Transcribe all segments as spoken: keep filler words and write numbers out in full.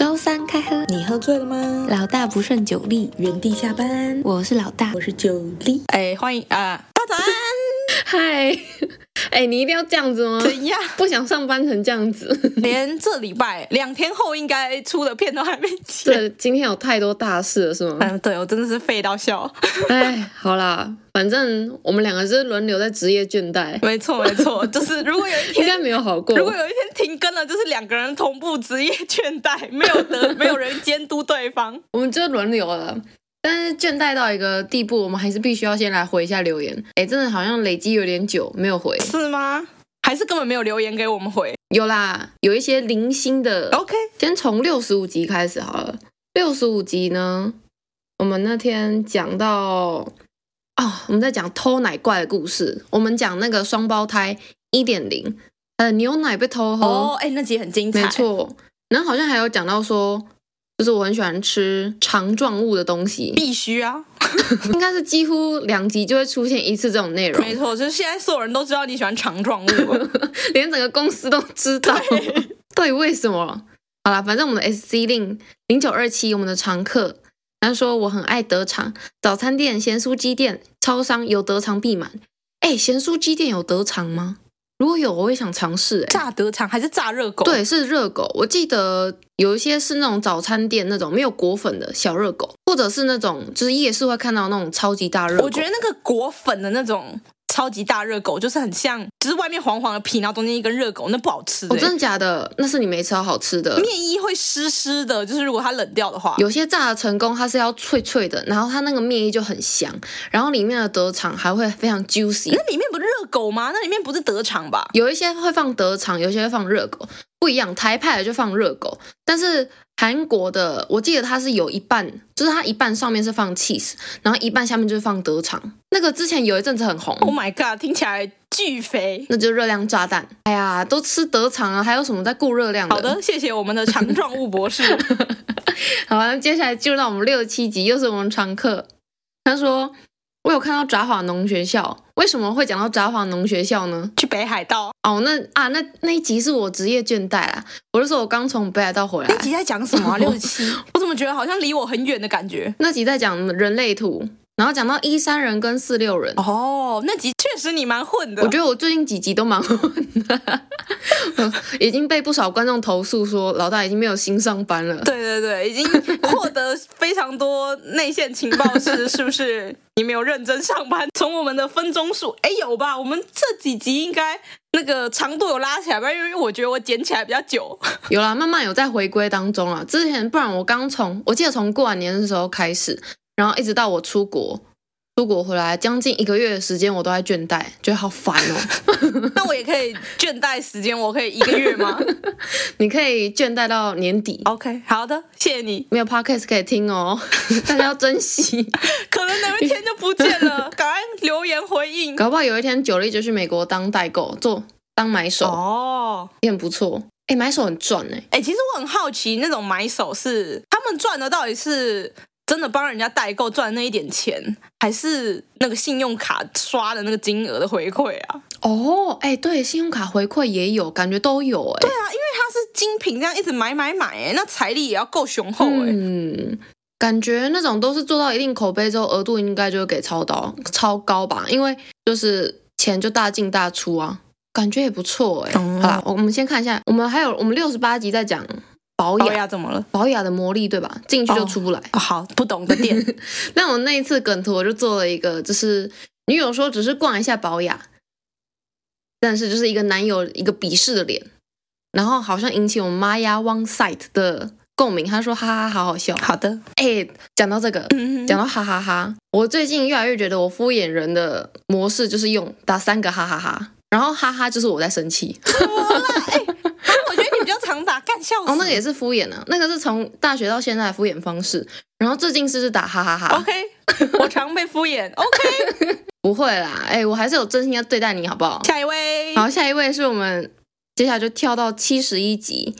周三开喝， 你喝醉了吗？ 老大不顺酒力， 原地下班。 我是老大， 我是酒力。哎，欢迎啊，大早安。 嗨，哎，你一定要这样子吗？ 怎样？ 不想上班成这样子？ 连这礼拜两天后应该出的片都还没剪。 对，今天有太多大事了，是吗？ 嗯，对，我真的是废到笑。 哎，好啦，反正我们两个就是轮流在职业倦怠。 没错，没错，就是如果有一天应该没有好过， 如果有一天停更了，就是两个人同步职业倦怠，没有得没有人监督对方， 我们就轮流了。但是倦怠到一个地步，我们还是必须要先来回一下留言。哎，真的好像累积有点久没有回， 是吗？还是根本没有留言给我们回？ 有啦，有一些零星的。 OK， 先从六十五集开始好了。六十五集呢，我们那天讲到哦，我们在讲偷奶怪的故事，我们讲那个双胞胎 一点零，呃，牛奶被偷喝。 哦，哎，那集很精彩， 没错。然后好像还有讲到说，就是我很喜欢吃肠状物的东西， 必须啊， 应该是几乎两集就会出现一次这种内容。 没错，就是现在所有人都知道你喜欢肠状物， 连整个公司都知道，到底为什么？好啦，反正我们的 S C 令零九二七，我们的常客，他说我很爱德肠，早餐店、咸酥鸡店、超商有德肠必买。哎，咸酥鸡店有德肠吗？如果有，我会想尝试。哎， 炸德肠还是炸热狗？ 对，是热狗。我记得有一些是那种早餐店那种没有果粉的小热狗，或者是那种就是夜市会看到那种超级大热狗。 我觉得那个果粉的那种超级大热狗就是很像，就是外面黄黄的皮，然后中间一根热狗，那不好吃。 哦，真的假的？那是你没吃到好吃的。 面衣会湿湿的，就是如果它冷掉的话。 有些炸的成功，它是要脆脆的，然后它那个面衣就很香，然后里面的德肠还会非常 juicy。 那里面不是热狗吗？那里面不是德肠吧？ 有一些会放德肠，有些会放热狗，不一样。台派的就放热狗，但是韩国的我记得它是有一半，就是它一半上面是放 cheese， 然后一半下面就是放德肠。那个之前有一阵子很红。 Oh my god， 听起来巨肥， 那就是热量炸弹。哎呀，都吃德肠啊，还有什么在顾热量的？ 好的，谢谢我们的肠状物博士。 好，那接下来进入到我们六十七集，又是我们常客。他说我有看到札幌农学校，为什么会讲到札幌农学校呢？ 去北海道哦，那啊那那一集是我职业倦怠啦。我就说我刚从北海道回来。 那集在讲什么啊？六十七，我怎么觉得好像离我很远的感觉？ 那集在讲人类图，然后讲到一三人跟四六人。 哦，那集确实你蛮混的。 我觉得我最近几集都蛮混的，已经被不少观众投诉说老大已经没有心上班了。 对对对，已经获得非常多内线情报是是不是？你没有认真上班？从我们的分钟数，哎，有吧？我们这几集应该那个长度有拉起来吧？因为我觉得我剪起来比较久。 有啦，慢慢有在回归当中啊。之前不然我刚从我记得从过完年的时候开始，然后一直到我出国。出国回来将近一个月的时间，我都在倦怠，觉得好烦哦。 那我也可以倦怠时间，我可以一个月吗？ 你可以倦怠到年底。 OK， 好的，谢谢你。 没有 podcast 可以听哦，大家要珍惜。 可能有一天就不见了，赶快留言回应。 搞不好有一天九力就去美国当代购，做当买手哦， 也很不错。哎，买手很赚哎。 哎，其实我很好奇，那种买手是他们赚的到底是真的帮人家代购赚那一点钱，还是那个信用卡刷的那个金额的回馈啊？ 哦，哎，对，信用卡回馈也有，感觉都有哎。 对啊，因为它是精品，这样一直买买买，哎，那财力也要够雄厚哎。 嗯，感觉那种都是做到一定口碑之后，额度应该就会给超高超高吧，因为就是钱就大进大出啊，感觉也不错哎。嗯、好啦，我们先看一下，我们还有我们六十八集在讲。保雅, 保雅怎么了？ 保雅的魔力对吧？进去就出不来。 哦、好，不懂的店。 那我那一次梗图我就做了一个，就是女友说只是逛一下保雅，但是就是一个男友一个鄙视的脸，然后好像引起我们 Maya One Site 的共鸣。他说哈哈好好笑。 好的， 哎，讲到这个， 嗯、 讲到哈哈哈，我最近越来越觉得我敷衍人的模式就是用打三个哈哈哈，然后哈哈就是我在生气。 什么啦？哎。我觉得你比较常打干笑死。 哦，那个也是敷衍啊，那个是从大学到现在的敷衍方式。然后最近是是打哈哈哈。 OK， 我常被敷衍。OK， 不会啦，哎、欸，我还是有真心要对待你，好不好？ 下一位， 好，下一位是我们接下来就跳到七十一集。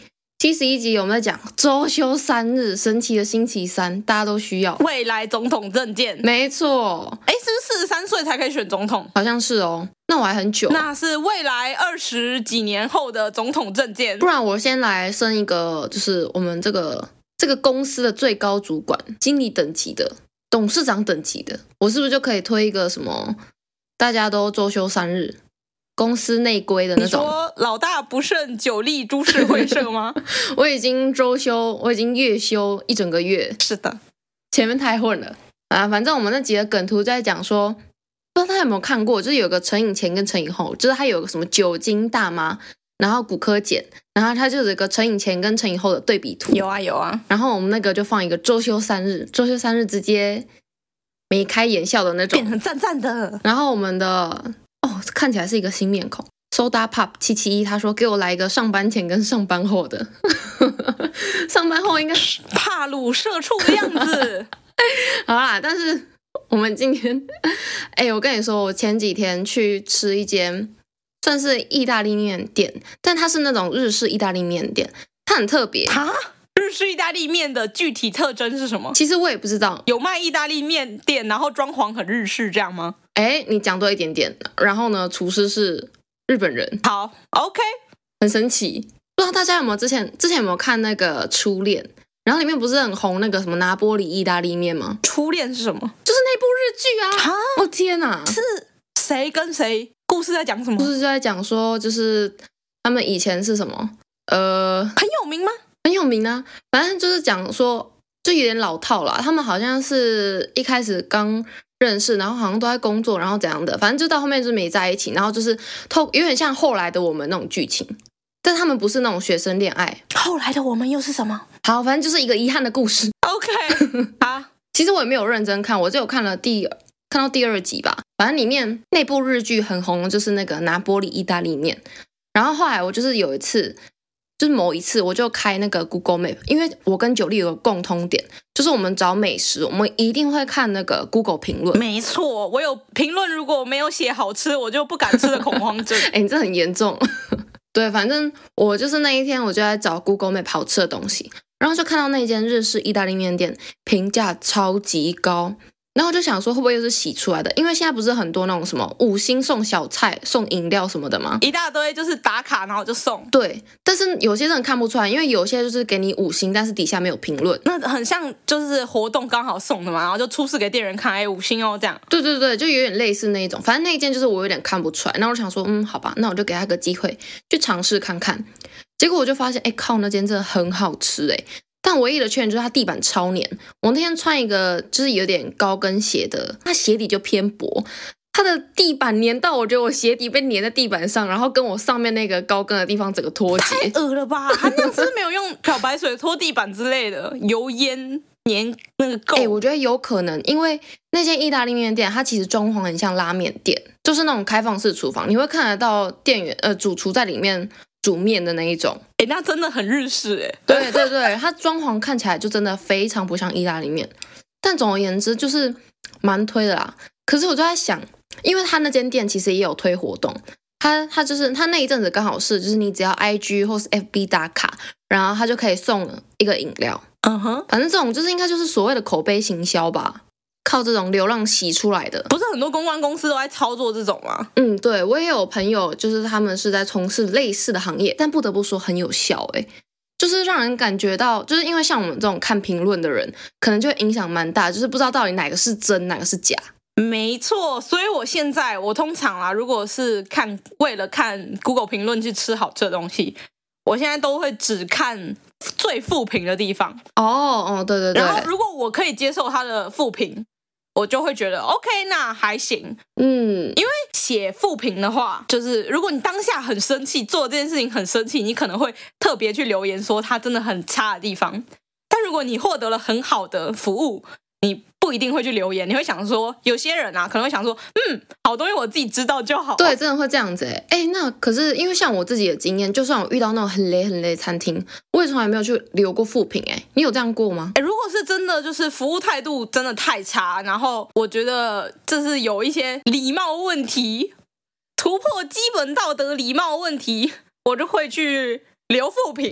七十一集我们在讲周休三日，神奇的星期三，大家都需要。 未来总统证件， 没错。 哎，是不是四十三岁才可以选总统？ 好像是哦。那我还很久。 那是未来二十几年后的总统证件。 不然我先来升一个，就是我们这个这个公司的最高主管，经理等级的，董事长等级的，我是不是就可以推一个什么？大家都周休三日。公司内规的那种， 你说老大不胜酒力株式会社吗？ 我已经周休，我已经月休一整个月。 是的， 前面太混了啊！反正我们那几个梗图在讲说，不知道大家有没有看过，就是有个成瘾前跟成瘾后，就是它有个什么酒精大妈，然后骨科碱，然后它就有一个成瘾前跟成瘾后的对比图。 有啊有啊。 然后我们那个就放一个周休三日，周休三日直接眉开眼笑的那种， 变成赞赞的。 然后我们的。哦，看起来是一个新面孔 ，Soda Pop 七七一，他说给我来一个上班前跟上班后的，上班后应该帕鲁社畜的样子。 好啦，但是我们今天，哎，我跟你说，我前几天去吃一间算是意大利面店，但它是那种日式意大利面店，它很特别啊。日式意大利面的具体特征是什么？ 其实我也不知道。 有卖意大利面店，然后装潢很日式这样吗？ 哎，你讲多一点点。然后呢，厨师是日本人。 好 ，OK， 很神奇。不知道大家有没有之前之前有没有看那个《初恋》？然后里面不是很红那个什么拿波里意大利面吗？ 初恋是什么？ 就是那部日剧啊！哦天哪， 是谁跟谁？故事在讲什么？ 故事就在讲说，就是他们以前是什么？呃， 很有名吗？ 很有名啊，反正就是讲说，就有点老套啦。他们好像是一开始刚认识，然后好像都在工作，然后怎样的，反正就到后面就是没在一起，然后就是透有点像后来的我们那种剧情，但他们不是那种学生恋爱。 后来的我们又是什么？ 好，反正就是一个遗憾的故事。 OK， 好， 其实我也没有认真看，我只有看了第看到第二集吧。反正里面那部日剧很红，就是那个拿波里意大利面。然后后来我就是有一次。就是某一次，我就开那个 Google Map， 因为我跟九力有个共通点，就是我们找美食，我们一定会看那个 Google 评论。 没错，我有评论，如果没有写好吃，我就不敢吃的恐慌症。 哎，你这很严重。对，反正我就是那一天，我就在找 Google Map 好吃的东西，然后就看到那间日式意大利面店评价超级高。然后我就想说，会不会又是洗出来的？因为现在不是很多那种什么五星送小菜、送饮料什么的吗？ 一大堆就是打卡，然后就送。 对，但是有些人看不出来，因为有些就是给你五星，但是底下没有评论。 那很像就是活动刚好送的嘛，然后就出示给店员看，哎，五星哦这样。 对对对，就有点类似那一种。反正那一件就是我有点看不出来，那我就想说，嗯，好吧，那我就给他个机会去尝试看看。结果我就发现，哎靠，那间真的很好吃哎。但唯一的缺点就是它地板超黏。我那天穿一个就是有点高跟鞋的，它鞋底就偏薄，它的地板黏到我觉得我鞋底被黏在地板上，然后跟我上面那个高跟的地方整个脱节。 太恶了吧！它那样子没有用漂白水拖地板之类的，油烟黏那个垢。 哎、欸，我觉得有可能，因为那间意大利面店它其实装潢很像拉面店，就是那种开放式厨房，你会看得到店员呃主厨在里面煮面的那一种。 哎、欸，那真的很日式哎。 对对对，它装潢看起来就真的非常不像意大利面。但总而言之，就是蛮推的啦。可是我就在想，因为他那间店其实也有推活动，他他就是他那一阵子刚好是，就是你只要 I G 或是 F B 打卡，然后他就可以送一个饮料。 嗯哼， 反正这种就是应该就是所谓的口碑行销吧。靠这种流浪洗出来的， 不是很多公关公司都在操作这种吗？ 嗯，对，我也有朋友，就是他们是在从事类似的行业，但不得不说很有效诶，就是让人感觉到，就是因为像我们这种看评论的人，可能就会影响蛮大，就是不知道到底哪个是真，哪个是假。 没错，所以我现在我通常啦，如果是看为了看 Google 评论去吃好吃的东西，我现在都会只看最负评的地方。 哦哦，对对对。 然后如果我可以接受他的负评，我就会觉得 OK， 那还行。 嗯， 因为写负评的话，就是如果你当下很生气，做这件事情很生气，你可能会特别去留言说他真的很差的地方。但如果你获得了很好的服务，你不一定会去留言，你会想说，有些人啊可能会想说，嗯，好东西我自己知道就好。 对，真的会这样子哎哎，那可是因为像我自己的经验，就算我遇到那种很雷很雷的餐厅，我也从来没有去留过负评哎，你有这样过吗？ 哎，如果是真的就是服务态度真的太差，然后我觉得这是有一些礼貌问题，突破基本道德礼貌问题，我就会去留负评。但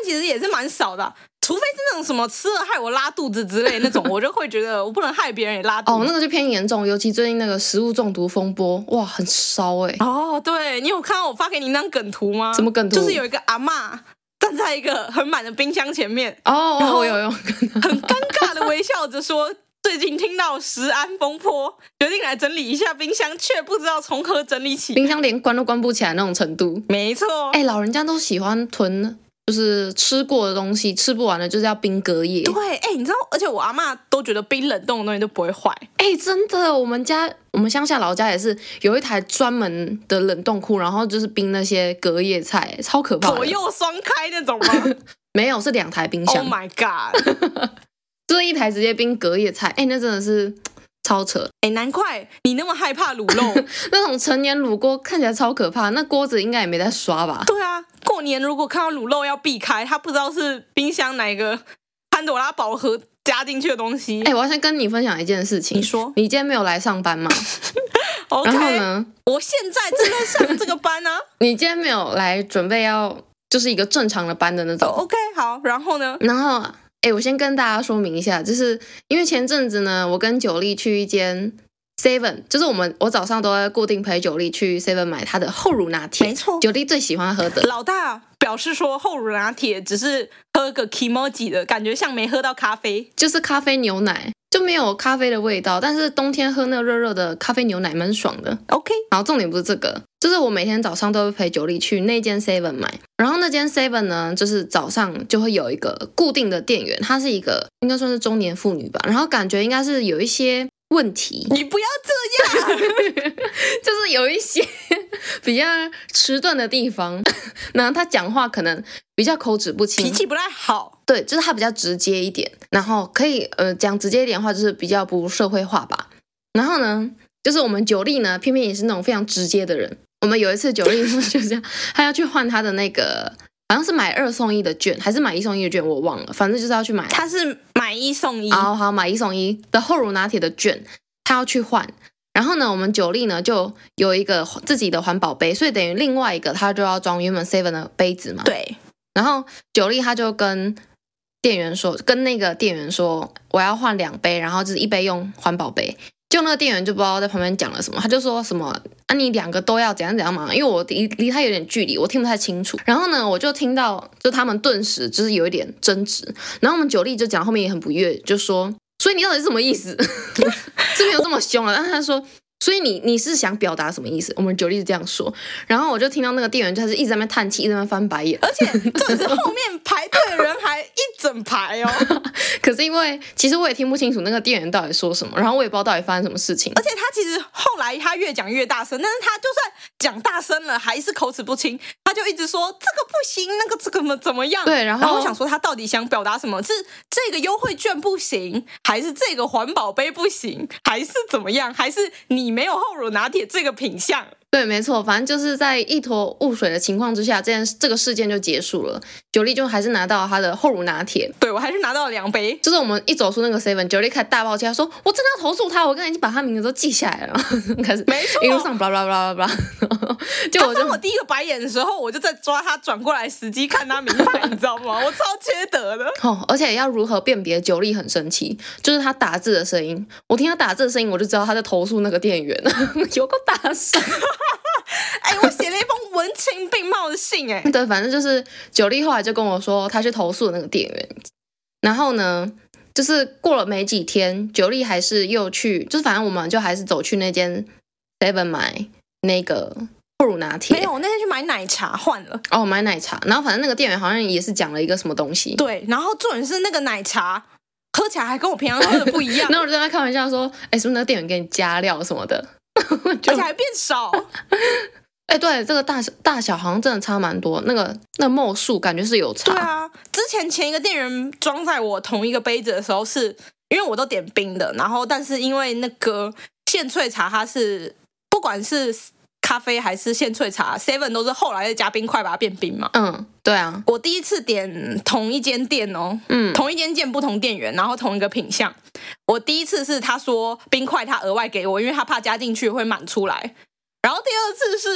其实也是蛮少的、啊，除非是那种什么吃了害我拉肚子之类的那种，我就会觉得我不能害别人也拉肚子。 哦，那个就偏严重，尤其最近那个食物中毒风波，哇，很烧哎、欸。 哦，对，你有看到我发给你那张梗图吗？ 什么梗图？ 就是有一个阿嬷站在一个很满的冰箱前面， 哦， 然后我有有， 很尴尬的微笑着说。最近听到食安风波，决定来整理一下冰箱，却不知道从何整理起。 冰箱连关都关不起来那种程度。 没错， 哎、欸，老人家都喜欢囤，就是吃过的东西，吃不完的就是要冰隔夜。 对，哎、欸，你知道，而且我阿嬷都觉得冰冷冻的东西都不会坏。 哎、欸，真的，我们家我们乡下老家也是有一台专门的冷冻库，然后就是冰那些隔夜菜，超可怕的。 左右双开那种吗？ 没有，是两台冰箱。 Oh my god！ 就是一台直接冰隔夜菜，哎，那真的是超扯。 哎，难怪你那么害怕卤肉， 那种成年卤锅看起来超可怕，那锅子应该也没在刷吧？ 对啊，过年如果看到卤肉要避开，他不知道是冰箱哪个潘朵拉宝盒加进去的东西。 哎，我要先跟你分享一件事情。 你说， 你今天没有来上班吗？ okay, 然后呢？ 我现在正在上这个班啊。 你今天没有来，准备要就是一个正常的班的那种。 Oh, OK， 好，然后呢？ 然后。哎，我先跟大家说明一下，就是因为前阵子呢，我跟九莉去一间 Seven， 就是我们我早上都会固定陪九莉去 Seven 买她的厚乳拿铁， 没错， 九莉最喜欢喝的。 老大表示说厚乳拿铁只是喝个 kimoji 的感觉，像没喝到咖啡， 就是咖啡牛奶，就没有咖啡的味道，但是冬天喝那个热热的咖啡牛奶蛮爽的。 OK， 好，重点不是这个，就是我每天早上都会陪九莉去那间 Seven 买，然后那间 Seven 呢，就是早上就会有一个固定的店员，她是一个应该算是中年妇女吧，然后感觉应该是有一些问题。 你不要这样， 就是有一些比较迟钝的地方，然后她讲话可能比较口齿不清， 脾气不太好。 对，就是她比较直接一点，然后可以呃讲直接一点的话，就是比较不社会化吧。然后呢，就是我们九莉呢，偏偏也是那种非常直接的人。我们有一次九莉就这样，她要去换她的那个，好像是买二送一的券，还是买一送一的券，我忘了，反正就是要去买。 她是买一送一， 好好买一送一的厚乳拿铁的券，她要去换。然后呢，我们九莉呢就有一个自己的环保杯，所以等于另外一个她就要装原本 seven 的杯子嘛。 对。 然后九莉她就跟店员说，跟那个店员说，我要换两杯，然后就是一杯用环保杯。就那个店员就不知道在旁边讲了什么，他就说什么啊，你两个都要怎样怎样嘛？因为我离离他有点距离，我听不太清楚。然后呢，我就听到就他们顿时就是有一点争执。然后我们九莉就讲后面也很不悦，就说，所以你到底是什么意思？是没有这么凶了。但是他说，所以你你是想表达什么意思？我们九莉是这样说。然后我就听到那个店员就是一直在那边叹气，一直在那边翻白眼， 而且这是后面排队的人还一整排哦。 可是因为其实我也听不清楚那个店员到底说什么，然后我也不知道到底发生什么事情。 而且他其实后来他越讲越大声，但是他就算讲大声了，还是口齿不清，他就一直说这个不行，那个这个怎么怎么样。 对，然后然后我想说他到底想表达什么？是这个优惠券不行，还是这个环保杯不行，还是怎么样？还是你没有厚乳拿铁这个品项？ 对，没错，反正就是在一坨雾水的情况之下，这件这个事件就结束了。九莉就还是拿到他的厚乳拿铁， 对，我还是拿到了两杯。 就是我们一走出那个 seven， 九莉开始大爆气，他说：“我真的要投诉他，我刚才已经把他名字都记下来了。”开始没错， 一路上巴拉巴拉巴拉，就我就他翻我第一个白眼的时候，我就在抓他转过来时机看他名牌，你知道吗？我超缺德的。 哦，而且要如何辨别九莉很生气，就是他打字的声音，我听他打字的声音，我就知道他在投诉那个店员，有够大声。 哎、欸，我写了一封文情并茂的信、欸，哎， 对，反正就是九莉后来就跟我说，他去投诉那个店员，然后呢，就是过了没几天，九莉还是又去，就是反正我们就还是走去那间 seven 买那个厚乳拿铁。 没有，我那天去买奶茶换了。 哦，买奶茶，然后反正那个店员好像也是讲了一个什么东西。 对，然后重点是那个奶茶喝起来还跟我平常喝的不一样。 然后我就在那开玩笑说，哎，是不是那个店员给你加料什么的？ 而且还变少。 哎、欸，对，这个大小大小好像真的差蛮多，那个那墨数感觉是有差。 对啊，之前前一个店员装在我同一个杯子的时候是，因为我都点冰的，然后但是因为那个现萃茶它是不管是咖啡还是现萃茶 ，seven 都是后来再加冰块把它变冰嘛。 嗯，对啊。 我第一次点同一间店哦，嗯，同一间店不同店员，然后同一个品项。我第一次是他说冰块他额外给我，因为他怕加进去会满出来。然后第二次是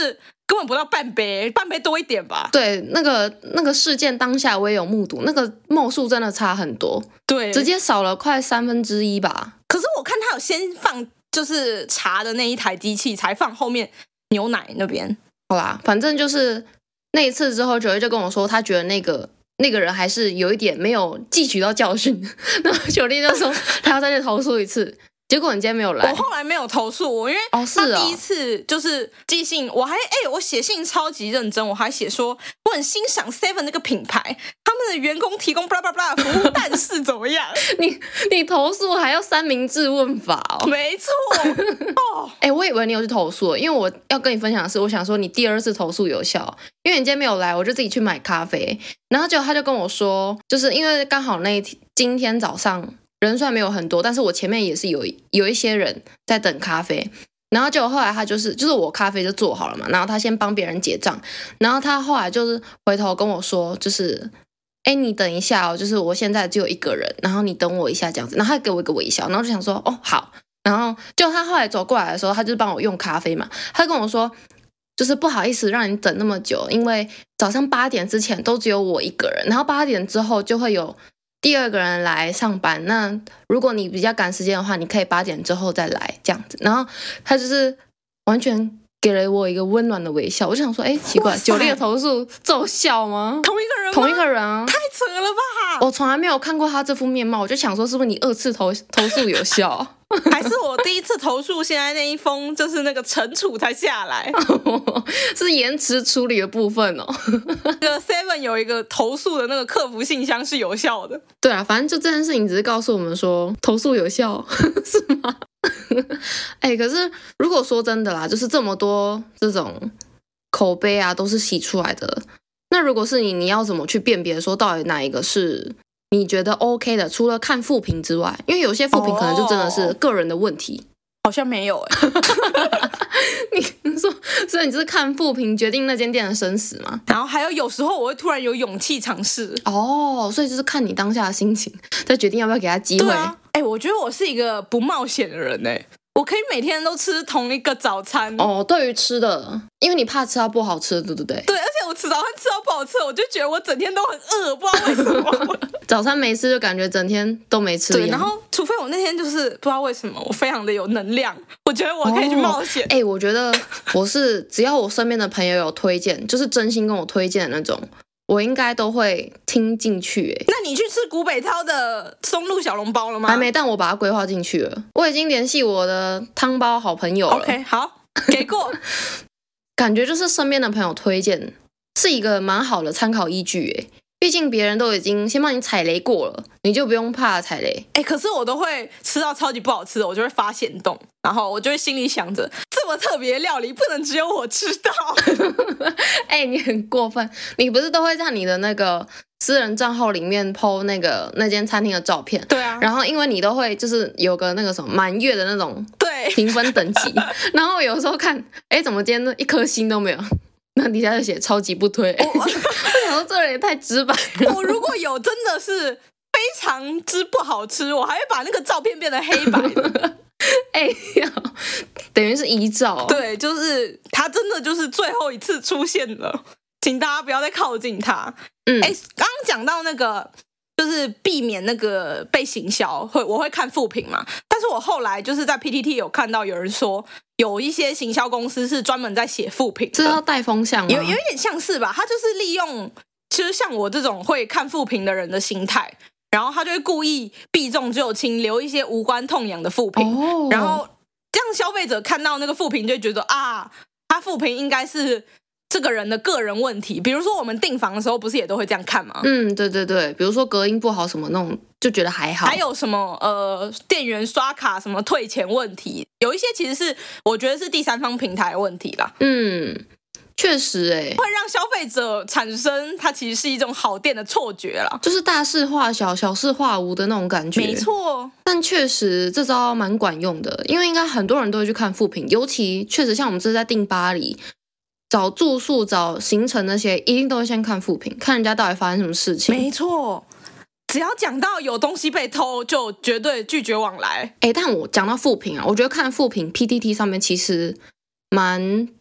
根本不到半杯，半杯多一点吧。 对，那个那个事件当下我也有目睹，那个墨数真的差很多， 对， 直接少了快三分之一吧。 可是我看他有先放就是茶的那一台机器，才放后面牛奶那边。 好啦，反正就是那一次之后，九月就跟我说，他觉得那个那个人还是有一点没有汲取到教训，然后九丽就说他要再去投诉一次。结果你今天没有来， 我后来没有投诉我，因为哦是哦他第一次就是寄信，我还哎、欸、我写信超级认真，我还写说我很欣赏 Seven 那个品牌，他们的员工提供 blah blah blah 的服务，但是怎么样？ 你你投诉还要三明治问法哦？ 没错哦， 哎、欸，我以为你有去投诉，因为我要跟你分享的是，我想说你第二次投诉有效，因为你今天没有来，我就自己去买咖啡，然后结果他就跟我说，就是因为刚好那一天今天早上。人虽然没有很多，但是我前面也是有有一些人在等咖啡，然后结果后来他就是就是我咖啡就做好了嘛，然后他先帮别人结账，然后他后来就是回头跟我说，就是哎你等一下哦，就是我现在只有一个人，然后你等我一下这样子，然后他给我一个微笑，然后就想说哦好，然后就他后来走过来的时候，他就帮我用咖啡嘛，他跟我说就是不好意思让你等那么久，因为早上八点之前都只有我一个人，然后八点之后就会有第二个人来上班，那如果你比较赶时间的话，你可以八点之后再来这样子。然后他就是完全给了我一个温暖的微笑，我就想说，哎，奇怪，九丽的投诉奏效吗？ 同一个人吗？ 同一个人啊， 太扯了吧！ 我从来没有看过他这副面貌，我就想说，是不是你二次投投诉有效？ 还是我第一次投诉，现在那一封就是那个惩处才下来， 是延迟处理的部分哦。 那个 Seven 有一个投诉的那个客服信箱是有效的。 对啊，反正就这件事情只是告诉我们说投诉有效，是吗？哎、欸，可是如果说真的啦，就是这么多这种口碑啊，都是洗出来的。那如果是你，你要怎么去辨别说到底哪一个是？你觉得 OK 的，除了看负评之外，因为有些负评可能就真的是个人的问题， 好像没有哎、欸。 你说，所以你就是看负评决定那间店的生死吗？ 然后还有有时候我会突然有勇气尝试哦，所以就是看你当下的心情，再决定要不要给他机会。 对啊，哎、欸，我觉得我是一个不冒险的人哎、欸。我可以每天都吃同一个早餐哦。对于吃的，因为你怕吃到不好吃的，对不对？ 对，而且我吃早餐吃到不好吃，我就觉得我整天都很饿，不知道为什么。 早餐没吃就感觉整天都没吃一样。 对，然后除非我那天就是不知道为什么我非常的有能量，我觉得我可以去冒险。 哎、哦欸，我觉得我是只要我身边的朋友有推荐，就是真心跟我推荐的那种。我应该都会听进去。欸， 那你去吃古北涛的松露小笼包了吗？ 还没，但我把它规划进去了。我已经联系我的汤包好朋友了。 OK， 好，给过。 感觉就是身边的朋友推荐是一个蛮好的参考依据。欸，毕竟别人都已经先帮你踩雷过了，你就不用怕踩雷。 哎，可是我都会吃到超级不好吃的，我就会发现动，然后我就会心里想着，这么特别的料理不能只有我吃到。 哎，你很过分，你不是都会在你的那个私人账号里面 po 那个那间餐厅的照片？ 对啊， 然后因为你都会就是有个那个什么满月的那种对评分等级，然后有时候看，哎，怎么今天一颗星都没有？那底下就写超级不推。我, 我想说这人也太直白了。 我如果有真的是非常之不好吃，我还会把那个照片变成黑白的。 哎呀，等于是遗照。 对，就是他真的就是最后一次出现了，请大家不要再靠近他。嗯，哎，刚刚讲到那个就是避免那个被行销，会我会看负评嘛。但是我后来就是在 P T T 有看到有人说，有一些行销公司是专门在写负评的， 这要带风向吗？ 有有一点像是吧，他就是利用其实像我这种会看负评的人的心态。然后他就会故意避重就轻，留一些无关痛痒的负评，哦，然后这样消费者看到那个负评就会觉得啊，他负评应该是这个人的个人问题。比如说我们订房的时候不是也都会这样看吗？ 嗯，对对对，比如说隔音不好什么那种就觉得还好。 还有什么呃店员刷卡什么退钱问题，有一些其实是我觉得是第三方平台的问题啦。 嗯。确实哎， 会让消费者产生它其实是一种好店的错觉啦， 就是大事化小，小事化无的那种感觉。 没错， 但确实这招蛮管用的，因为应该很多人都会去看负评，尤其确实像我们这是在订巴黎，找住宿、找行程那些，一定都会先看负评，看人家到底发生什么事情。 没错。只要讲到有东西被偷，就绝对拒绝往来。 哎，但我讲到负评啊，我觉得看负评 P T T 上面其实蛮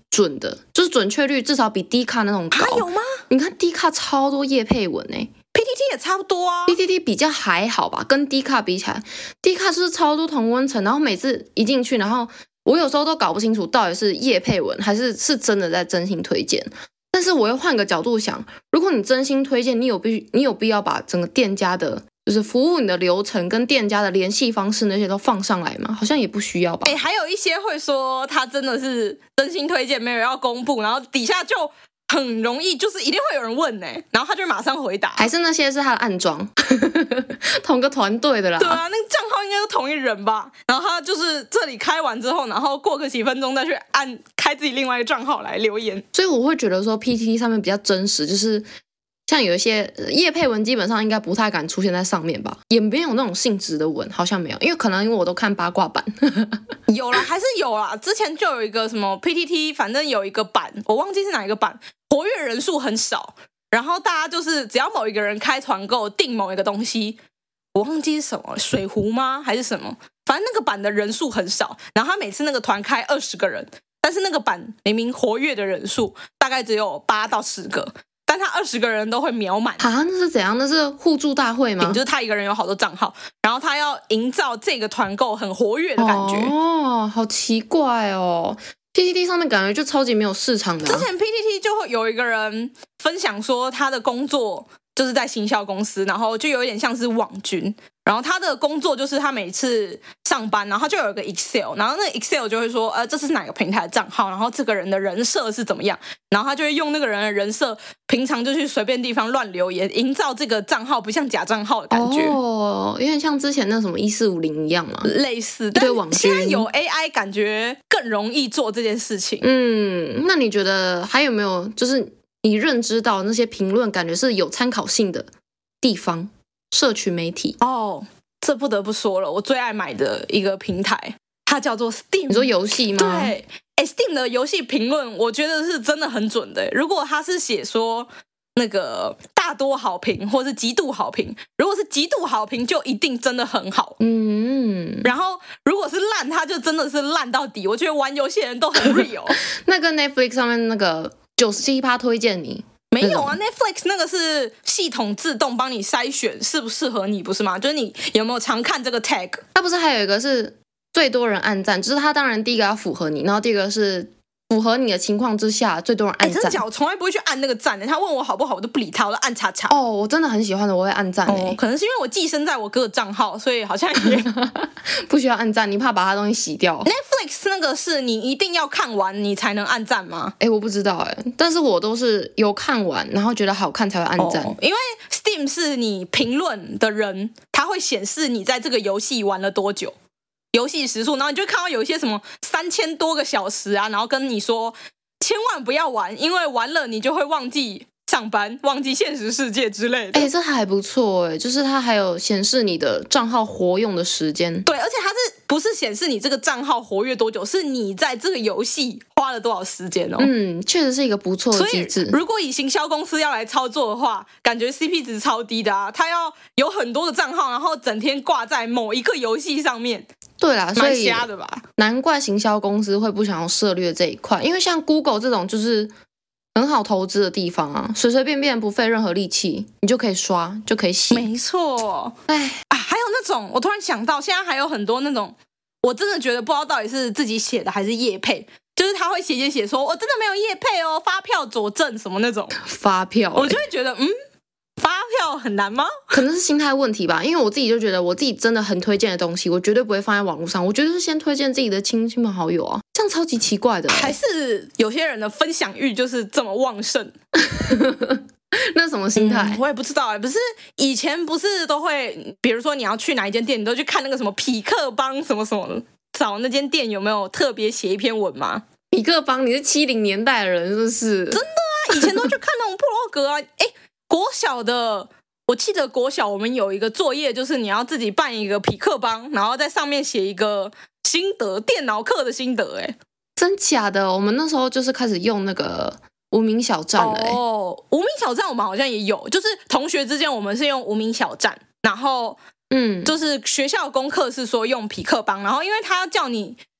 准的，就是准确率至少比 D 卡那种高。 还有吗？ 你看 D 卡超多业配文哎。 P T T 也差不多啊 ，P T T 比较还好吧，跟 D 卡比起来 ，D 卡就是超多同温层，然后每次一进去，然后我有时候都搞不清楚到底是业配文还是是真的在真心推荐。但是我又换个角度想，如果你真心推荐，你有必你有必要把整个店家的，就是服务你的流程跟店家的联系方式那些都放上来吗？好像也不需要吧。 哎、欸，还有一些会说他真的是真心推荐，没有要公布，然后底下就很容易就是一定会有人问呢、欸，然后他就马上回答。 还是那些是他的暗装，同个团队的啦。 对啊，那个账号应该是同一人吧？然后他就是这里开完之后，然后过个几分钟再去按开自己另外一个账号来留言。 所以我会觉得说 P T T 上面比较真实，就是像有一些业配文基本上应该不太敢出现在上面吧，也没有那种性质的文，好像没有，因为可能因为我都看八卦版。 有啦，还是有啦。之前就有一个什么 P T T， 反正有一个版，我忘记是哪一个版，活跃人数很少，然后大家就是只要某一个人开团购订某一个东西，我忘记是什么，水壶吗还是什么，反正那个版的人数很少，然后他每次那个团开二十个人，但是那个版明明活跃的人数大概只有八到十个，但他二十个人都会秒满啊？那是怎样？那是互助大会吗？ 就是他一个人有好多账号，然后他要营造这个团购很活跃的感觉。 哦，好奇怪哦。P T T 上面感觉就超级没有市场的、啊。 之前 P T T 就会有一个人分享说他的工作就是在行销公司，然后就有一点像是网军。然后他的工作就是他每次上班，然后就有一个 Excel， 然后那个 Excel 就会说，呃，这是哪个平台的账号，然后这个人的人设是怎么样，然后他就会用那个人的人设，平常就去随便地方乱留言，营造这个账号不像假账号的感觉。 哦，有点像之前那什么一四五零一样嘛， 类似。但现在有 A I， 感觉更容易做这件事情。 嗯，那你觉得还有没有就是你认知到那些评论感觉是有参考性的地方？社群媒体哦，这不得不说了，我最爱买的一个平台，它叫做 Steam。 你说游戏吗？ 对，哎 ，Steam 的游戏评论，我觉得是真的很准的。如果他是写说那个大多好评，或是极度好评，如果是极度好评，就一定真的很好。 嗯， 然后如果是烂，它就真的是烂到底。我觉得玩游戏的人都很 real。 那跟 Netflix 上面那个九十七趴推荐你。 没有啊 ，Netflix 那个是系统自动帮你筛选适不适合你，不是吗？就是你有没有常看这个 tag？ 它不是还有一个是最多人按赞，就是它当然第一个要符合你，然后第二个是符合你的情况之下最多人按赞。 哎，真的假的？我从来不会去按那个赞的。他问我好不好，我都不理他，我都按叉叉。 哦，我真的很喜欢的，我会按赞诶、 哦。可能是因为我寄生在我哥的账号，所以好像也不需要按赞，你怕把他东西洗掉。 Netflix 那个是你一定要看完你才能按赞吗？ 哎，我不知道哎，但是我都是有看完，然后觉得好看才会按赞。 哦、因为 Steam 是你评论的人，它会显示你在这个游戏玩了多久，游戏时数，然后你就看到有一些什么三千多个小时啊，然后跟你说千万不要玩，因为玩了你就会忘记上班，忘记现实世界之类的。 哎，这还不错哎，就是它还有显示你的账号活用的时间。 对，而且它是不是显示你这个账号活跃多久，是你在这个游戏花了多少时间哦。 嗯，确实是一个不错的机制。 如果以行销公司要来操作的话，感觉 C P 值超低的啊！它要有很多个账号，然后整天挂在某一个游戏上面。 对啦，所以蛮瞎的吧？ 难怪行销公司会不想要涉猎这一块，因为像 Google 这种就是很好投资的地方啊，随随便便不费任何力气，你就可以刷，就可以洗。 没错， 哎啊，还有那种，我突然想到，现在还有很多那种，我真的觉得不知道到底是自己写的还是业配，就是他会写写写说，我真的没有业配哦，发票佐证什么那种。 发票、欸， 我就会觉得，嗯。发票很难吗？ 可能是心态问题吧，因为我自己就觉得我自己真的很推荐的东西，我绝对不会放在网络上，我绝对是先推荐自己的亲亲朋好友啊，这样超级奇怪的、欸。 还是有些人的分享欲就是这么旺盛？ 那什么心态、 嗯？我也不知道哎、欸。不是以前不是都会，比如说你要去哪一间店，你都去看那个什么匹克邦什么什么的，找那间店有没有特别写一篇文吗？ 匹克邦，你是七零年代的人是不是？ 真的啊，以前都去看那种部落格啊，哎。国小的，我记得国小我们有一个作业，就是你要自己办一个匹克邦，然后在上面写一个心得，电脑课的心得。哎， 真假的？我们那时候就是开始用那个无名小站了、欸。 哦，无名小站我们好像也有，就是同学之间我们是用无名小站，然后嗯，就是学校功课是说用匹克邦，然后因为他要叫你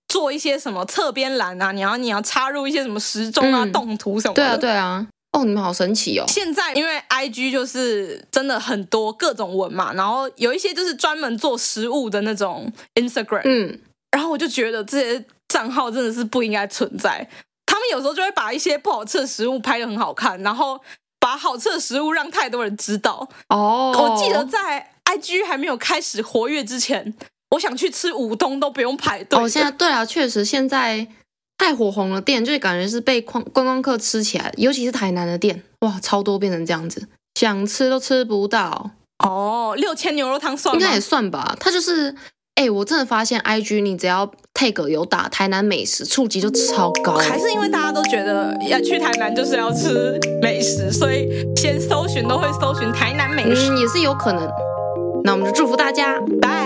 做一些什么侧边栏啊，你要你要插入一些什么时钟啊、嗯、动图什么的。 对啊对啊，哦，你们好神奇哦！ 现在因为 I G 就是真的很多各种文嘛，然后有一些就是专门做食物的那种 Instagram， 嗯，然后我就觉得这些账号真的是不应该存在。他们有时候就会把一些不好吃的食物拍得很好看，然后把好吃的食物让太多人知道。哦，我记得在 I G 还没有开始活跃之前，我想去吃武东都不用排队。 哦，现在对啊，确实现在太火红的店，就感觉是被观光客吃起来，尤其是台南的店，哇，超多变成这样子，想吃都吃不到。 哦，六千牛肉汤算吗？ 应该也算吧。它就是，哎、欸，我真的发现 I G 你只要 tag 有打台南美食，触及就超高。 还是因为大家都觉得要去台南就是要吃美食，所以先搜寻都会搜寻台南美食， 嗯，也是有可能。那我们就祝福大家， 拜。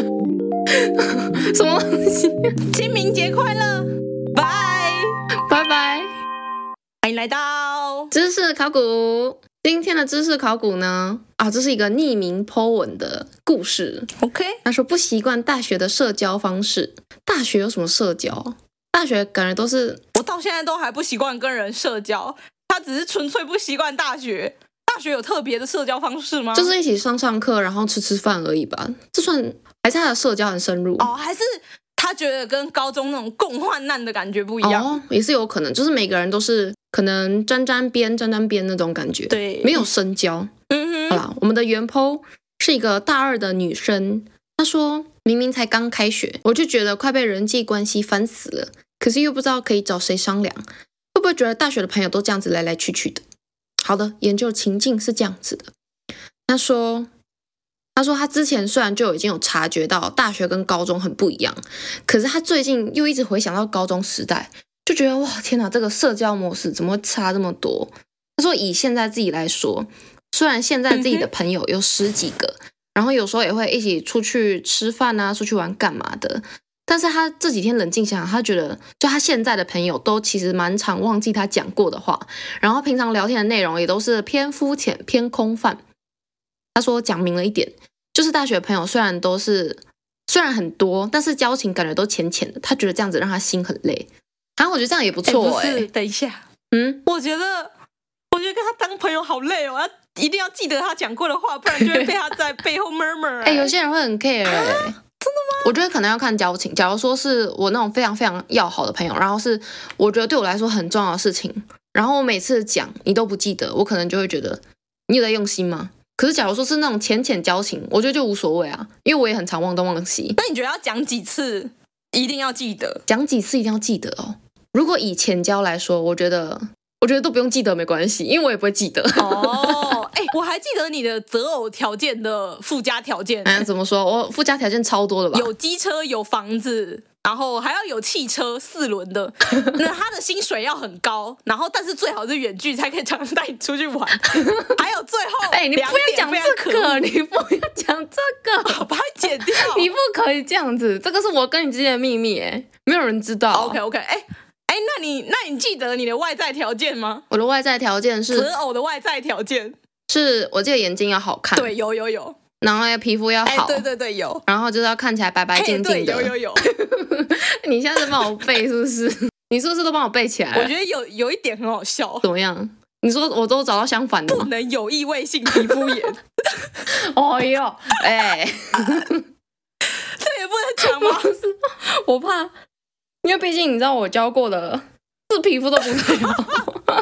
什么东西？ 清明节快乐，拜拜拜！ 欢迎来到知识考古。今天的知识考古呢，啊，这是一个匿名 po 文的故事。 OK， 他说不习惯大学的社交方式。大学有什么社交？大学感觉都是…… 我到现在都还不习惯跟人社交，他只是纯粹不习惯大学。大学有特别的社交方式吗？ 就是一起上上课，然后吃吃饭而已吧。这算还是他的社交很深入哦？还是他觉得跟高中那种共患难的感觉不一样？ 哦，也是有可能，就是每个人都是可能沾沾边、沾沾边那种感觉， 对， 没有深交。嗯哼，好啦，我们的原 po 是一个大二的女生，她说明明才刚开学，我就觉得快被人际关系烦死了，可是又不知道可以找谁商量，会不会觉得大学的朋友都这样子来来去去的？好的，研究情境是这样子的。他说，他说他之前虽然就已经有察觉到大学跟高中很不一样，可是他最近又一直回想到高中时代，就觉得哇，天哪，这个社交模式怎么会差这么多？他说以现在自己来说，虽然现在自己的朋友有十几个，然后有时候也会一起出去吃饭啊，出去玩干嘛的，但是他这几天冷静想想，他觉得就他现在的朋友都其实蛮常忘记他讲过的话，然后平常聊天的内容也都是偏肤浅偏空泛。他说讲明了一点，就是大学朋友虽然都是虽然很多，但是交情感觉都浅浅的，他觉得这样子让他心很累。啊，我觉得这样也不错。哎、欸， 不是，等一下， 嗯， 我觉得我觉得跟他当朋友好累哦，他一定要记得他讲过的话，不然就会被他在背后 murmur。哎、 欸，有些人会很 care 哎、欸。 啊真的吗？ 我觉得可能要看交情。假如说是我那种非常非常要好的朋友，然后是我觉得对我来说很重要的事情，然后我每次讲你都不记得，我可能就会觉得你有在用心吗？可是假如说是那种浅浅交情，我觉得就无所谓啊，因为我也很常忘东忘西。 那你觉得要讲几次一定要记得？ 讲几次一定要记得哦。如果以浅交来说，我觉得我觉得都不用记得没关系，因为我也不会记得。 哦，哎、欸，我还记得你的择偶条件的附加条件。 哎，怎么说？我附加条件超多的吧？ 有机车，有房子，然后还要有汽车四轮的。那他的薪水要很高，然后但是最好是远距才可以常常带你出去玩。还有最后， 哎、欸，你不要讲这个，你不要讲这个， 我把它剪掉。 你不可以这样子，这个是我跟你之间的秘密，哎，没有人知道。 OK OK， 哎、欸。哎，那你那你记得你的外在条件吗？ 我的外在条件是择偶的外在条件是，我记得眼睛要好看， 对，有有有， 然后皮肤要好， 对对对有， 然后就是要看起来白白净净的， 有有有。 你现在在帮我背是不是？你是不是都帮我背起来？ 我觉得有有一点很好笑。 怎么样？你说我都找到相反的吗？ 不能有异位性皮肤炎。 哦哟，哎， 这也不能讲吗？ 我怕。因为毕竟你知道我教过的是皮肤都不太好。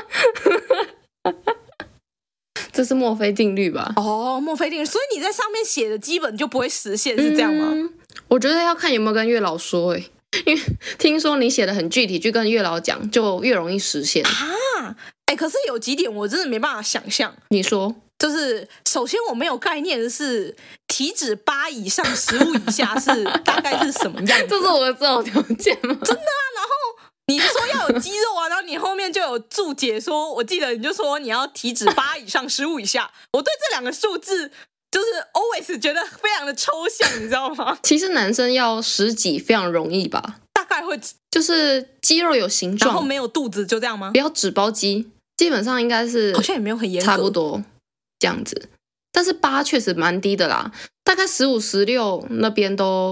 这是墨菲定律吧？ 哦，墨菲定律，所以你在上面写的基本就不会实现，是这样吗？ 嗯、我觉得要看有没有跟月老说哎、欸，因为听说你写的很具体，去跟月老讲就越容易实现啊。哎，可是有几点我真的没办法想象。 你说， 就是首先我没有概念的是体脂八以上十五以下是大概是什么样子？ 这是我的择偶条件吗？ 真的啊，然后你说要有肌肉啊，然后你后面就有注解说，我记得你就说你要体脂八以上十五以下，我对这两个数字就是 always 觉得非常的抽象，你知道吗？ 其实男生要十几非常容易吧， 大概会就是肌肉有形状， 然后没有肚子就这样吗？ 不要脂包肌，基本上应该是好像也没有很严格， 差不多这样子。但是八确实蛮低的啦，大概十五、十六那边都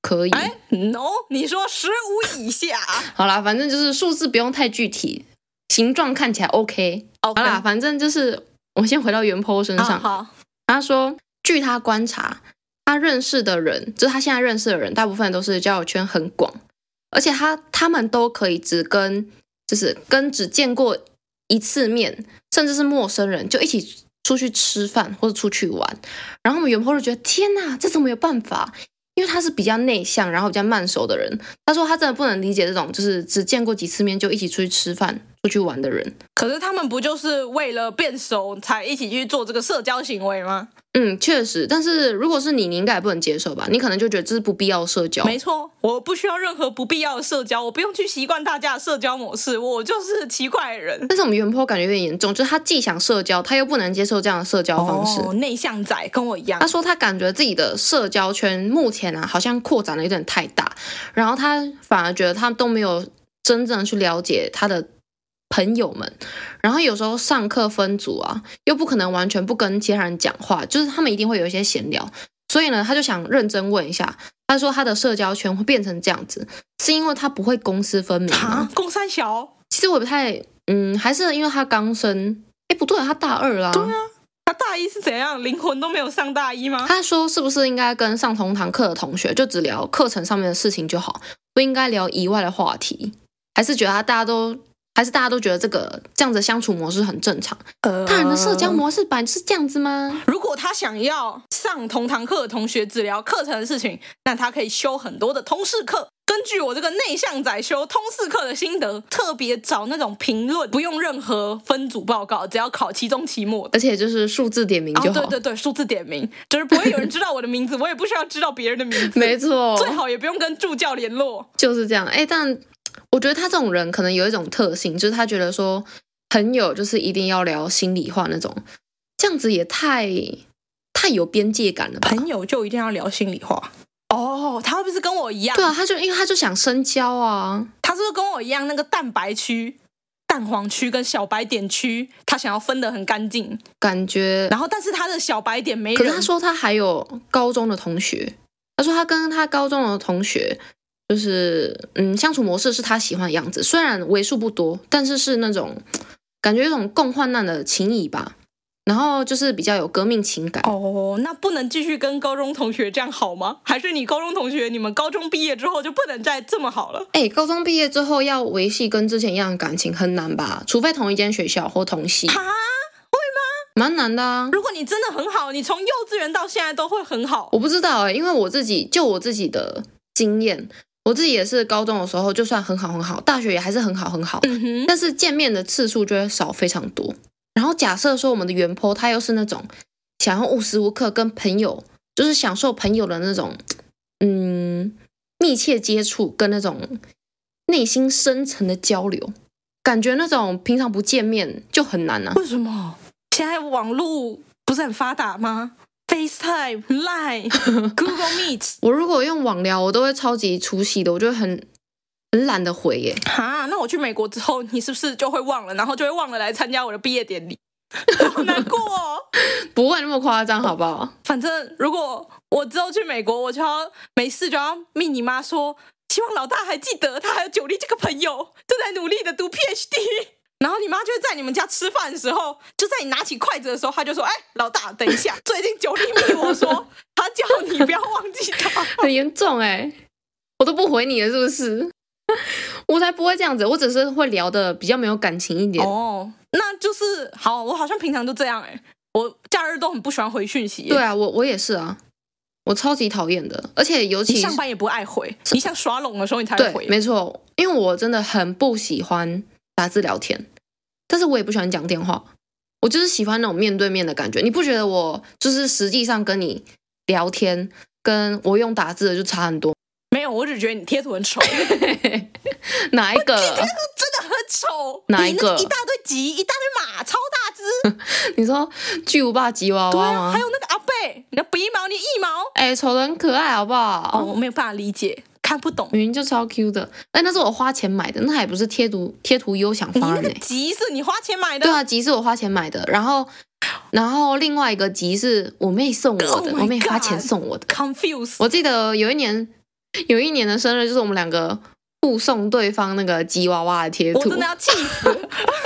可以。 哎 ，no， 你说十五以下？ 好啦，反正就是数字不用太具体，形状看起来 OK。 Okay. 好啦，反正就是我先回到原 po 身上。 好，好他说，据他观察，他认识的人，就是他现在认识的人，大部分都是交友圈很广，而且他他们都可以只跟就是跟只见过一次面，甚至是陌生人就一起出去吃饭或者出去玩。然后我们原 po 就觉得天哪，这怎么有办法？因为他是比较内向，然后比较慢熟的人。他说他真的不能理解这种就是只见过几次面就一起出去吃饭、出去玩的人。 可是他们不就是为了变熟才一起去做这个社交行为吗？ 嗯，确实。但是如果是你，你应该也不能接受吧？你可能就觉得这是不必要的社交。 没错，我不需要任何不必要的社交，我不用去习惯大家的社交模式，我就是奇怪的人。 但是我们原 po 感觉有点严重，就是他既想社交，他又不能接受这样的社交方式。 哦，内向仔跟我一样。 他说他感觉自己的社交圈目前啊，好像扩展的有点太大，然后他反而觉得他都没有真正去了解他的朋友们，然后有时候上课分组啊，又不可能完全不跟其他人讲话，就是他们一定会有一些闲聊，所以呢，他就想认真问一下，他说他的社交圈会变成这样子，是因为他不会公私分明吗？ 公三小？ 其实我也不太，嗯，还是因为他刚升，哎，不对，他大二啦。 对啊，他大一是怎样，灵魂都没有上大一吗？ 他说是不是应该跟上同堂课的同学就只聊课程上面的事情就好，不应该聊以外的话题？还是觉得他大家都？还是大家都觉得这个这样子相处模式很正常？呃，大人的社交模式本来是这样子吗？ 如果他想要上同堂课的同学只聊课程的事情，那他可以修很多的通识课。根据我这个内向仔修通识课的心得，特别找那种评论，不用任何分组报告，只要考期中、期末， 而且就是数字点名就好。 哦、对对对，数字点名，就是不会有人知道我的名字，我也不需要知道别人的名字。 没错， 最好也不用跟助教联络。 就是这样。哎，但我觉得他这种人可能有一种特性，就是他觉得说朋友就是一定要聊心里话那种，这样子也太太有边界感了吧？ 朋友就一定要聊心里话？哦，他会不会是跟我一样？ 对啊，他就因为他就想深交啊。 他是不是跟我一样，那个蛋白区、蛋黄区跟小白点区，他想要分得很干净， 感觉。 然后，但是他的小白点没人。 可是他说他还有高中的同学，他说他跟他高中的同学。就是嗯，相处模式是他喜欢的样子，虽然为数不多，但是是那种感觉有种共患难的情谊吧。然后就是比较有革命情感。 哦，那不能继续跟高中同学这样好吗？还是你高中同学，你们高中毕业之后就不能再这么好了？ 哎，高中毕业之后要维系跟之前一样的感情很难吧？除非同一间学校或同系。 哈，会吗？ 蛮难的啊。 如果你真的很好，你从幼稚园到现在都会很好。 我不知道哎、欸，因为我自己就我自己的经验。我自己也是高中的时候就算很好很好，大学也还是很好很好、 嗯、哼但是见面的次数就会少非常多。然后假设说我们的原 po 他又是那种想要无时无刻跟朋友就是享受朋友的那种嗯密切接触跟那种内心深层的交流，感觉那种平常不见面就很难啊。 为什么？现在网络不是很发达吗？FaceTime、Line、Google Meet， 我如果用网聊，我都会超级出戏的，我就会很很懒得回耶。 哈，那我去美国之后，你是不是就会忘了，然后就会忘了来参加我的毕业典礼？好难过哦。 不会那么夸张，好不好？ 反正如果我之后去美国，我就要没事就要密你妈说，希望老大还记得他还有九莉这个朋友正在努力的读 P H D。然后你妈就会在你们家吃饭的时候，就在你拿起筷子的时候，她就说：“哎，老大，等一下，最近九莉密我说，她叫你不要忘记他。” 很严重哎，我都不回你了，是不是？我才不会这样子，我只是会聊的比较没有感情一点。 哦，那就是好，我好像平常就这样哎，我假日都很不喜欢回讯息。 对啊，我我也是啊，我超级讨厌的，而且尤其你上班也不爱回，你想耍拢的时候你才会回。 对，没错，因为我真的很不喜欢打字聊天，但是我也不喜欢讲电话，我就是喜欢那种面对面的感觉。你不觉得我就是实际上跟你聊天，跟我用打字的就差很多？ 没有，我只觉得你贴图很丑。 哪一个？ 你贴图真的很丑。 哪一个？ 一大堆鸡，一大堆马，超大只。 你说巨无霸吉娃娃吗？ 对啊，还有那个阿贝，你的鼻毛，你腋毛， 哎、欸，丑得很可爱，好不好？ 哦，我没有办法理解。看不懂， 明明就超 Q 的，哎，那是我花钱买的，那还不是贴图贴图优享方案呢、欸？ 你那个集是你花钱买的？ 对啊，集是我花钱买的，然后然后另外一个集是我妹送我的， oh、 我妹花钱送我的。 Confuse， 我记得有一年有一年的生日，就是我们两个互送对方那个吉娃娃的贴图， 我真的要气死。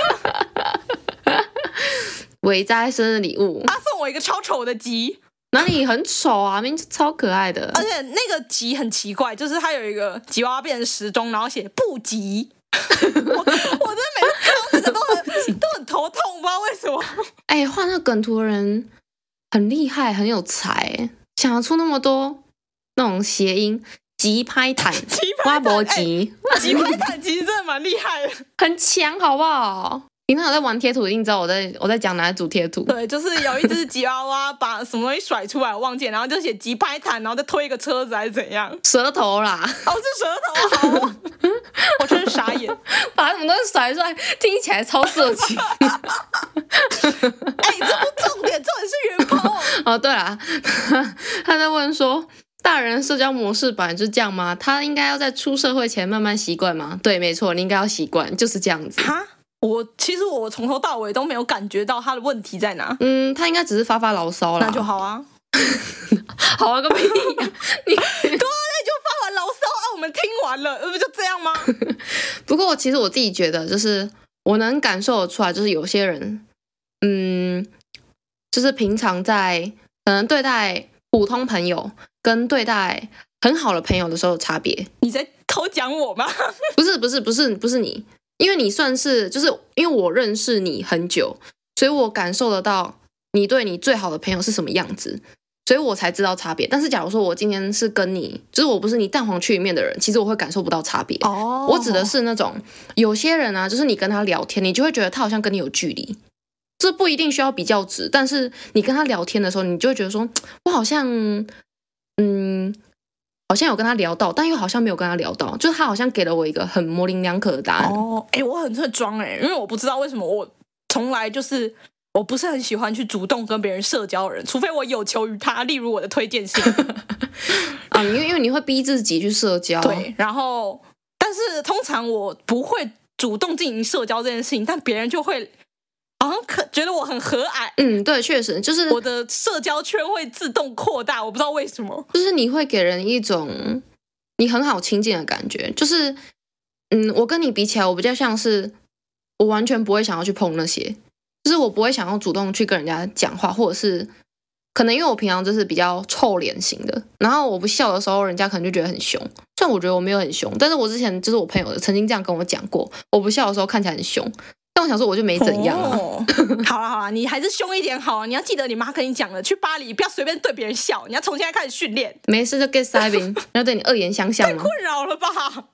伟哉生日礼物， 他送我一个超丑的吉， 哪里很丑啊？明明就超可爱的。 而且那个吉很奇怪，就是它有一个吉娃娃变成时钟，然后写不吉。我我真的每次看到这个都很都很头痛，不知道为什么。 哎，画那个梗图的人很厉害，很有才，想得出那么多那种谐音，吉拍坦，挖博吉， 吉拍坦其实真的蛮厉害的， 很强，好不好？平常有在玩贴图，一定知道我在我在讲哪一组贴图。 对，就是有一只吉娃娃把什么东西甩出来，我忘记了，然后就写吉拍坦，然后再推一个车子还是怎样？ 舌头啦， 哦，是舌头，好，我真是傻眼， 把什么东西甩出来，听起来超色情。 哎、欸，这不重点，重点是原 po。 哦，对啦，他在问说，大人社交模式本来就是这样吗？他应该要在出社会前慢慢习惯吗？对，没错，你应该要习惯，就是这样子。 哈，我其实我从头到尾都没有感觉到他的问题在哪。 嗯，他应该只是发发牢骚啦。 那就好啊。 好啊个屁呀、啊！你对啊，那你就发完牢骚啊，我们听完了，不就这样吗？ 不过其实我自己觉得，就是我能感受得出来，就是有些人，嗯，就是平常在可能对待普通朋友跟对待很好的朋友的时候有差别。 你在偷讲我吗？ 不是不是不是不是你，因为你算是就是因为我认识你很久，所以我感受得到你对你最好的朋友是什么样子。所以我才知道差别。但是假如说我今天是跟你，就是我不是你蛋黄区里面的人，其实我会感受不到差别。 哦， 我指的是那种有些人啊，就是你跟他聊天，你就会觉得他好像跟你有距离。这不一定需要比较值，但是你跟他聊天的时候，你就会觉得说，我好像，嗯，好像有跟他聊到，但又好像没有跟他聊到，就是他好像给了我一个很模棱两可的答案。 哦，哎、欸，我很会装哎，因为我不知道为什么我从来就是。我不是很喜欢去主动跟别人社交的人，除非我有求于他，例如我的推荐信啊，因为因为你会逼自己去社交， 对，然后但是通常我不会主动进行社交这件事情，但别人就会好像可觉得我很和蔼， 嗯，对，确实就是我的社交圈会自动扩大，我不知道为什么， 就是你会给人一种你很好亲近的感觉，就是嗯，我跟你比起来，我比较像是我完全不会想要去碰那些。就是我不会想要主动去跟人家讲话，或者是可能因为我平常就是比较臭脸型的，然后我不笑的时候，人家可能就觉得很凶。虽然我觉得我没有很凶，但是我之前就是我朋友曾经这样跟我讲过，我不笑的时候看起来很凶，但我想说我就没怎样啊。 哦、好啦好啦，你还是凶一点好啊！你要记得你妈跟你讲了，去巴黎不要随便对别人笑，你要从现在开始训练。 没事就 get saving， 要对你恶言相向吗？ 太困扰了吧！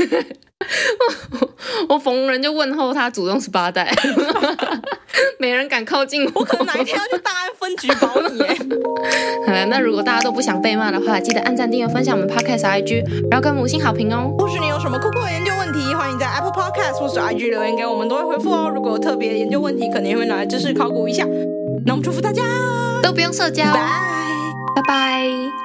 我逢人就问候他祖宗十八代，没人敢靠近我。 我可能哪一天要去大安分局保你耶。 好了，那如果大家都不想被骂的话，记得按赞、订阅、分享我们 Podcast I G， 然后跟五星好评哦。 或许你有什么酷酷的研究问题，欢迎在 Apple Podcast 或是 I G 留言给我们，都会回复哦。如果有特别的研究问题，可能也会拿来知识考古一下。那我们祝福大家都不用社交， 拜拜拜。